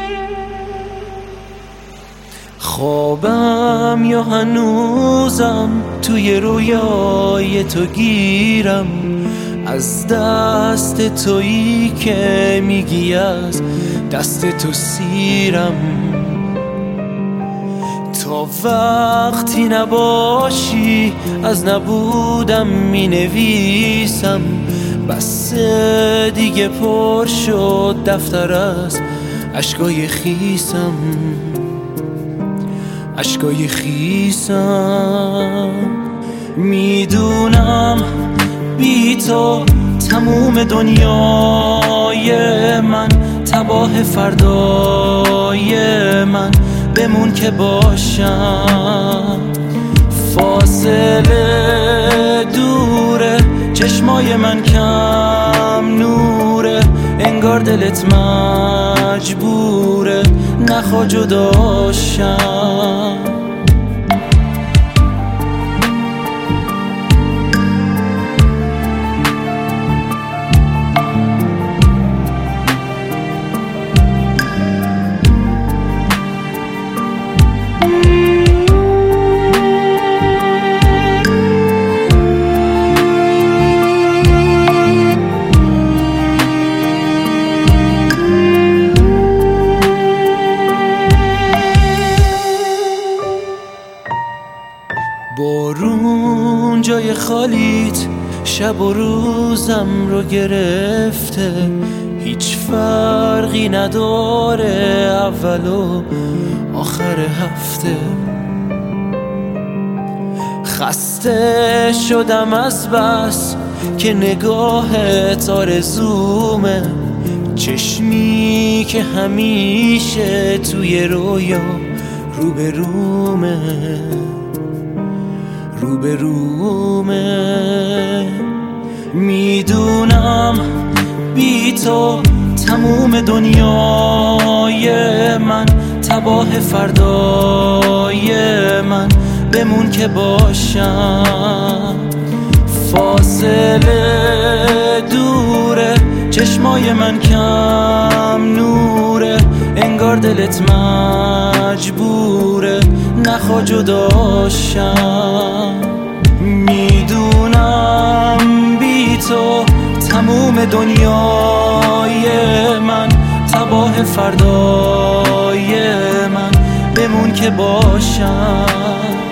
خوابم یا هنوزم توی رویای تو گیرم، از دست تویی که میگی از دست تو سیرم. تا وقتی نباشی از نبودم می نویسم، بس دیگه پر شد دفتر از اشکای خیسم، اشکای خیسم. میدونم بی تو تموم دنیای من تباه، فردای من بمون که باشم. فاصله دوره، چشمای من کم نوره، انگار دلت مجبوره نخوا جداشم. بارون جای خالیت شب و روزم رو گرفته، هیچ فرقی نداره اول و آخر هفته. خسته شدم از بس که نگاهت آرزومه، چشمی که همیشه توی رویا روبرومه، روبرومه. میدونم بی تو تموم دنیای من تباه، فردای من بمون که باشم. فاصله دوره، چشمای من کم نوره، انگار دلت مجبوره نخوا جداشم. میدونم بی تو تموم دنیای من تباه، فردای من بمون که باشم.